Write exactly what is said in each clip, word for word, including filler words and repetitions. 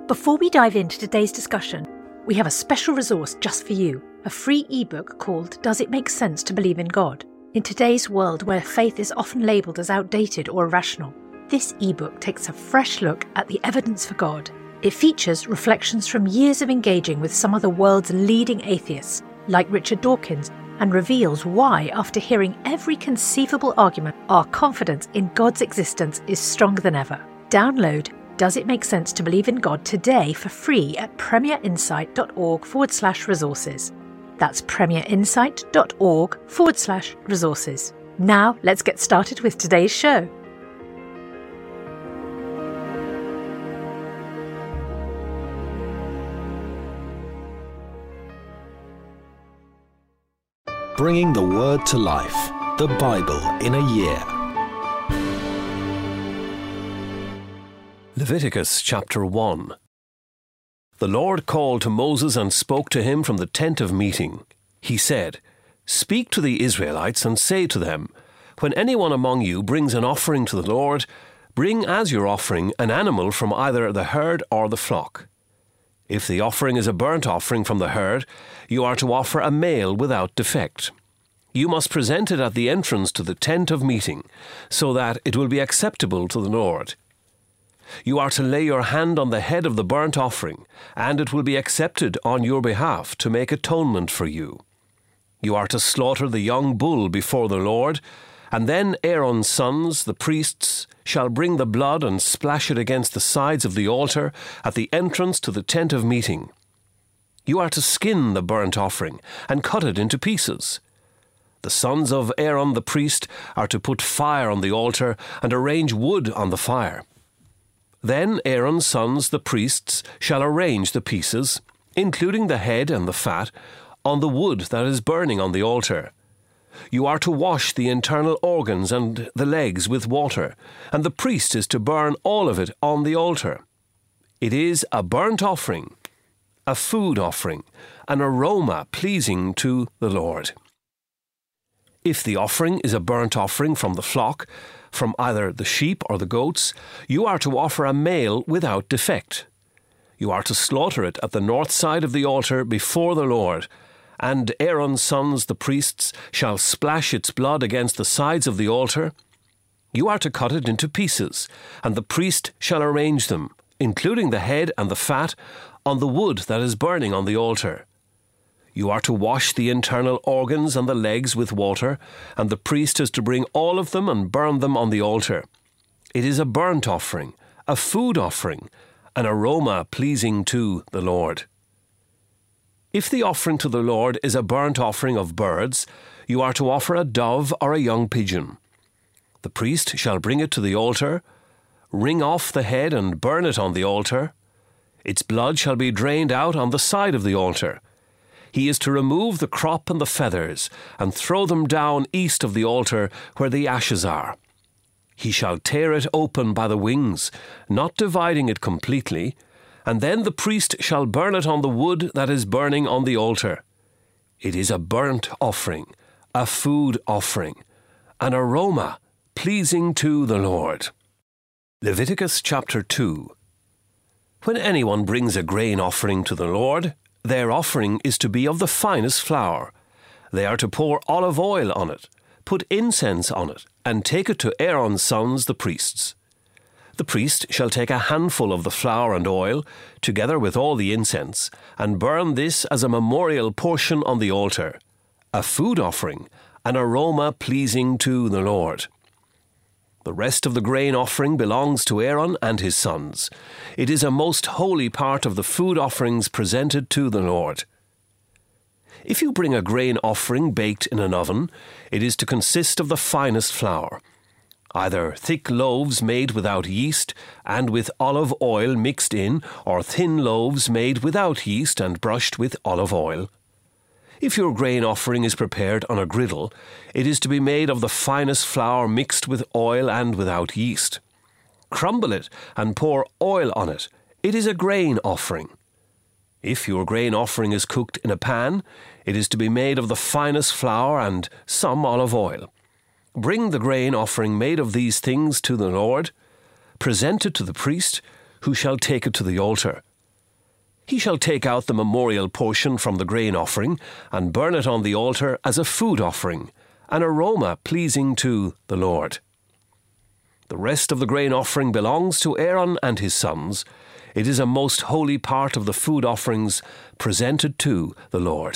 Before we dive into today's discussion, we have a special resource just for you, a free ebook called Does It Make Sense to Believe in God? In today's world where faith is often labelled as outdated or irrational, this ebook takes a fresh look at the evidence for God. It features reflections from years of engaging with some of the world's leading atheists, like Richard Dawkins, and reveals why, after hearing every conceivable argument, our confidence in God's existence is stronger than ever. Download Does It Make Sense to Believe in God today for free at premierinsight.org forward slash resources. That's premierinsight.org forward slash resources. Now let's get started with today's show. Bringing the Word to life, the Bible in a year. Leviticus chapter one. The Lord called to Moses and spoke to him from the tent of meeting. He said, "Speak to the Israelites and say to them, when anyone among you brings an offering to the Lord, bring as your offering an animal from either the herd or the flock. If the offering is a burnt offering from the herd, you are to offer a male without defect. You must present it at the entrance to the tent of meeting, so that it will be acceptable to the Lord. You are to lay your hand on the head of the burnt offering, and it will be accepted on your behalf to make atonement for you. You are to slaughter the young bull before the Lord, and then Aaron's sons, the priests, shall bring the blood and splash it against the sides of the altar at the entrance to the tent of meeting. You are to skin the burnt offering and cut it into pieces. The sons of Aaron the priest are to put fire on the altar and arrange wood on the fire. Then Aaron's sons, the priests, shall arrange the pieces, including the head and the fat, on the wood that is burning on the altar. You are to wash the internal organs and the legs with water, and the priest is to burn all of it on the altar. It is a burnt offering, a food offering, an aroma pleasing to the Lord. If the offering is a burnt offering from the flock, from either the sheep or the goats, you are to offer a male without defect. You are to slaughter it at the north side of the altar before the Lord, and Aaron's sons, the priests, shall splash its blood against the sides of the altar. You are to cut it into pieces, and the priest shall arrange them, including the head and the fat, on the wood that is burning on the altar. You are to wash the internal organs and the legs with water, and the priest is to bring all of them and burn them on the altar. It is a burnt offering, a food offering, an aroma pleasing to the Lord. If the offering to the Lord is a burnt offering of birds, you are to offer a dove or a young pigeon. The priest shall bring it to the altar, wring off the head and burn it on the altar. Its blood shall be drained out on the side of the altar. He is to remove the crop and the feathers, and throw them down east of the altar where the ashes are. He shall tear it open by the wings, not dividing it completely, and then the priest shall burn it on the wood that is burning on the altar. It is a burnt offering, a food offering, an aroma pleasing to the Lord. Leviticus chapter two. When anyone brings a grain offering to the Lord, their offering is to be of the finest flour. They are to pour olive oil on it, put incense on it, and take it to Aaron's sons, the priests. The priest shall take a handful of the flour and oil, together with all the incense, and burn this as a memorial portion on the altar, a food offering, an aroma pleasing to the Lord. The rest of the grain offering belongs to Aaron and his sons. It is a most holy part of the food offerings presented to the Lord. If you bring a grain offering baked in an oven, it is to consist of the finest flour, either thick loaves made without yeast and with olive oil mixed in, or thin loaves made without yeast and brushed with olive oil. If your grain offering is prepared on a griddle, it is to be made of the finest flour mixed with oil and without yeast. Crumble it and pour oil on it. It is a grain offering. If your grain offering is cooked in a pan, it is to be made of the finest flour and some olive oil. Bring the grain offering made of these things to the Lord. Present it to the priest, who shall take it to the altar, He shall take out the memorial portion from the grain offering, and burn it on the altar as a food offering, an aroma pleasing to the Lord. The rest of the grain offering belongs to Aaron and his sons. It is a most holy part of the food offerings presented to the Lord.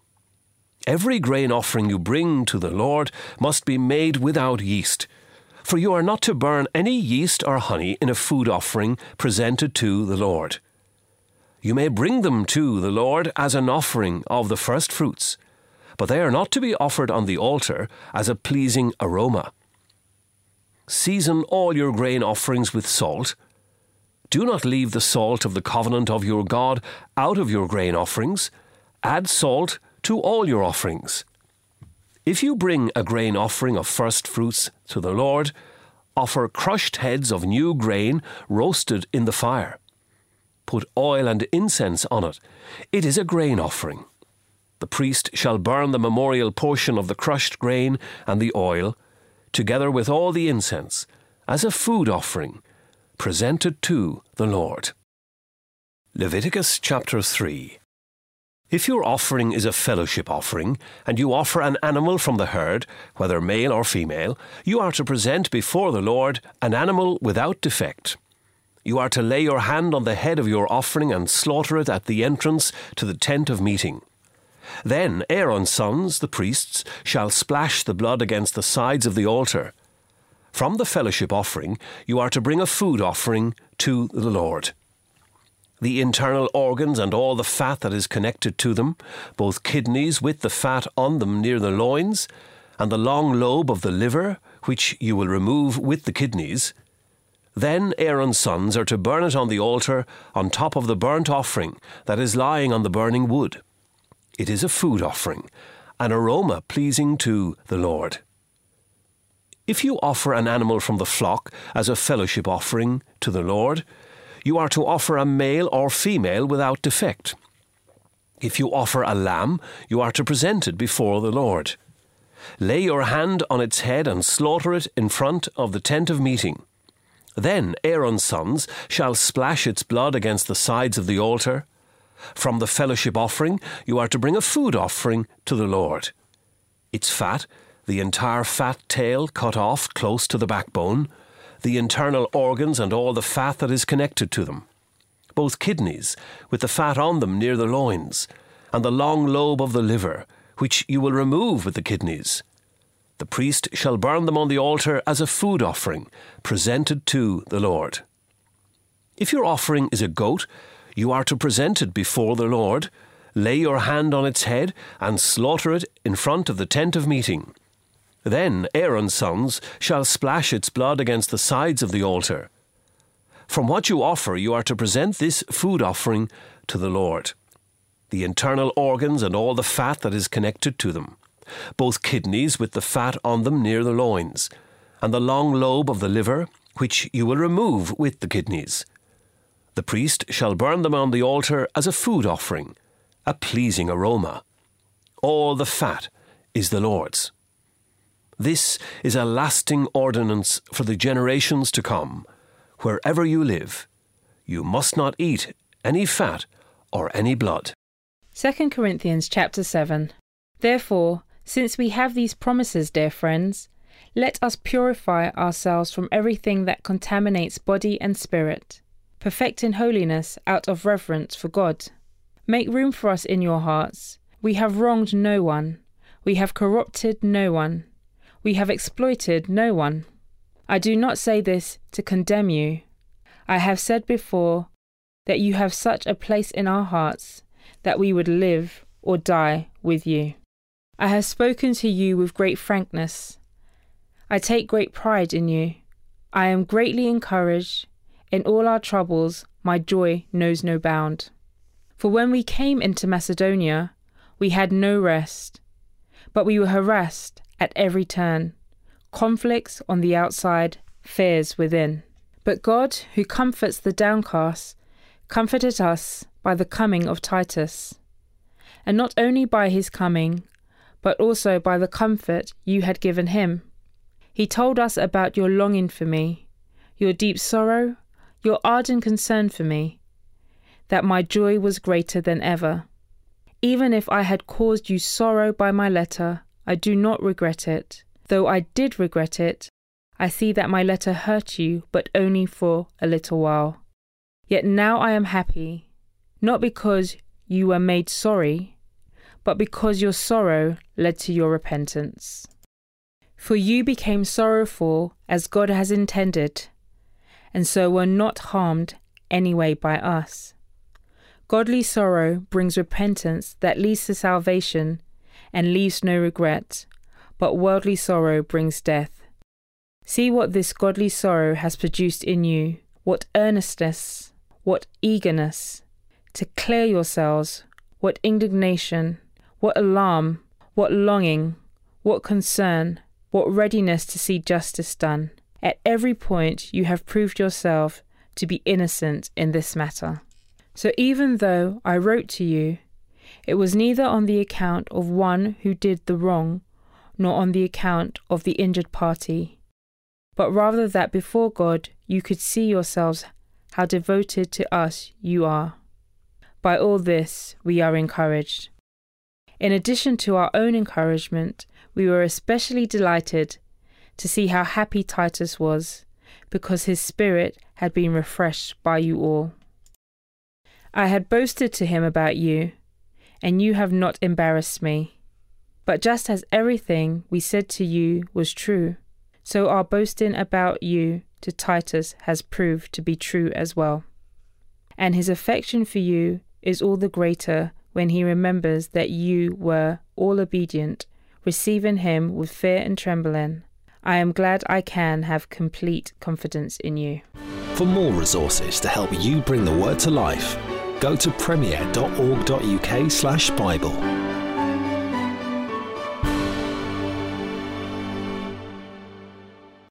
Every grain offering you bring to the Lord must be made without yeast, for you are not to burn any yeast or honey in a food offering presented to the Lord. You may bring them to the Lord as an offering of the first fruits, but they are not to be offered on the altar as a pleasing aroma. Season all your grain offerings with salt. Do not leave the salt of the covenant of your God out of your grain offerings. Add salt to all your offerings. If you bring a grain offering of first fruits to the Lord, offer crushed heads of new grain roasted in the fire. Put oil and incense on it. It is a grain offering. The priest shall burn the memorial portion of the crushed grain and the oil, together with all the incense, as a food offering, presented to the Lord. Leviticus chapter three. If your offering is a fellowship offering, and you offer an animal from the herd, whether male or female, you are to present before the Lord an animal without defect. You are to lay your hand on the head of your offering and slaughter it at the entrance to the tent of meeting. Then Aaron's sons, the priests, shall splash the blood against the sides of the altar. From the fellowship offering, you are to bring a food offering to the Lord. The internal organs and all the fat that is connected to them, both kidneys with the fat on them near the loins, and the long lobe of the liver, which you will remove with the kidneys. Then Aaron's sons are to burn it on the altar on top of the burnt offering that is lying on the burning wood. It is a food offering, an aroma pleasing to the Lord. If you offer an animal from the flock as a fellowship offering to the Lord, you are to offer a male or female without defect. If you offer a lamb, you are to present it before the Lord. Lay your hand on its head and slaughter it in front of the tent of meeting. Then Aaron's sons shall splash its blood against the sides of the altar. From the fellowship offering, you are to bring a food offering to the Lord. Its fat, the entire fat tail cut off close to the backbone, the internal organs and all the fat that is connected to them, both kidneys with the fat on them near the loins, and the long lobe of the liver, which you will remove with the kidneys. The priest shall burn them on the altar as a food offering, presented to the Lord. If your offering is a goat, you are to present it before the Lord, lay your hand on its head, and slaughter it in front of the tent of meeting. Then Aaron's sons shall splash its blood against the sides of the altar. From what you offer, you are to present this food offering to the Lord. The internal organs and all the fat that is connected to them, both kidneys with the fat on them near the loins, and the long lobe of the liver, which you will remove with the kidneys. The priest shall burn them on the altar as a food offering, a pleasing aroma. All the fat is the Lord's. This is a lasting ordinance for the generations to come. Wherever you live, you must not eat any fat or any blood. Second Corinthians chapter seven. Therefore, since we have these promises, dear friends, let us purify ourselves from everything that contaminates body and spirit, perfecting holiness out of reverence for God. Make room for us in your hearts. We have wronged no one. We have corrupted no one. We have exploited no one. I do not say this to condemn you. I have said before that you have such a place in our hearts that we would live or die with you. I have spoken to you with great frankness. I take great pride in you. I am greatly encouraged. In all our troubles, my joy knows no bound. For when we came into Macedonia, we had no rest, but we were harassed at every turn, conflicts on the outside, fears within. But God, who comforts the downcast, comforted us by the coming of Titus, and not only by his coming, but also by the comfort you had given him. He told us about your longing for me, your deep sorrow, your ardent concern for me. that my joy was greater than ever. Even if I had caused you sorrow by my letter, I do not regret it. Though I did regret it, I see that my letter hurt you, but only for a little while. Yet now I am happy, not because you were made sorry, but because your sorrow led to your repentance. For you became sorrowful as God has intended, and so were not harmed anyway by us. Godly sorrow brings repentance that leads to salvation and leaves no regret, but worldly sorrow brings death. See what this godly sorrow has produced in you, what earnestness, what eagerness to clear yourselves, what indignation, what alarm, what longing, what concern, what readiness to see justice done. At every point you have proved yourself to be innocent in this matter. So even though I wrote to you, it was neither on the account of one who did the wrong, nor on the account of the injured party, but rather that before God you could see yourselves how devoted to us you are. By all this we are encouraged. In addition to our own encouragement, we were especially delighted to see how happy Titus was, because his spirit had been refreshed by you all. I had boasted to him about you, and you have not embarrassed me. But just as everything we said to you was true, so our boasting about you to Titus has proved to be true as well. And his affection for you is all the greater when he remembers that you were all obedient, receiving him with fear and trembling. I am glad I can have complete confidence in you. For more resources to help you bring the word to life, go to premier dot org dot uk slash Bible.